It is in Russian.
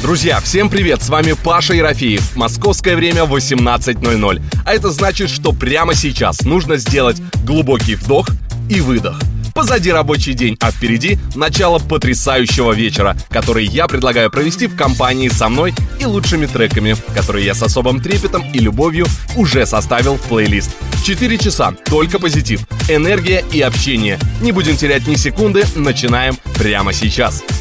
Друзья, всем привет! С вами Паша Ерофеев. Московское время 18:00. А это значит, что прямо сейчас нужно сделать глубокий вдох и выдох. Позади рабочий день, а впереди начало потрясающего вечера, который я предлагаю провести в компании со мной и лучшими треками, которые я с особым трепетом и любовью уже составил в плейлист. 4 часа, только позитив, энергия и общение. Не будем терять ни секунды, начинаем прямо сейчас.